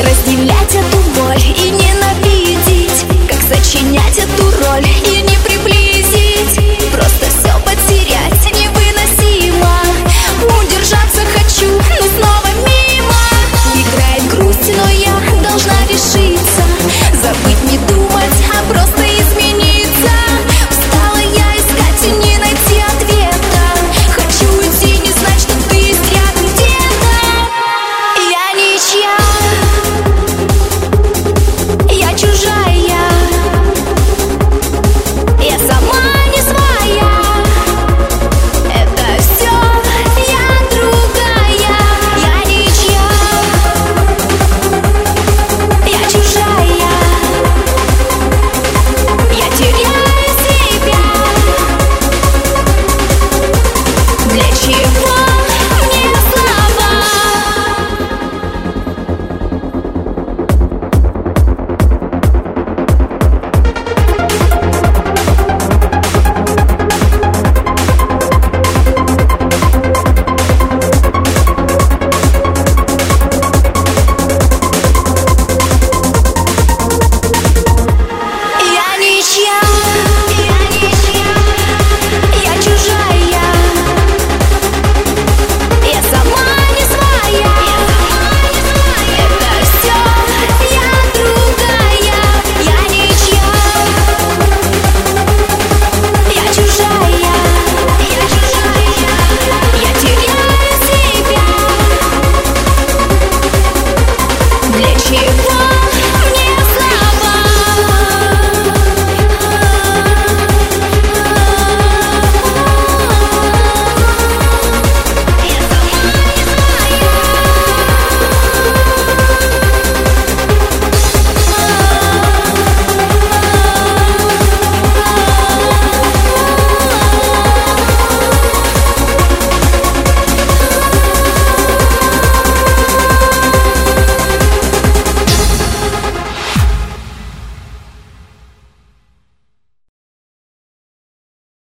разделять эту боль и ненавидеть? Как сочинять эту роль и не приблизить? Просто все потерять невыносимо. Удержаться хочу, но снова мимо. Играет грусть, но я должна решиться. Забыть, не думать, а просто измениться. Устала я искать и не найти ответа. Хочу уйти, не знать, что ты есть рядом где-то. Я ничья, я чужая, я сама не своя. Это все я другая. Я ничья, я чужая, я теряю себя. Для чего мне слова? Я ничья, я чужая, я сама не своя. Это все я другая. Я ничья, я чужая, я теряю себя. Для чего?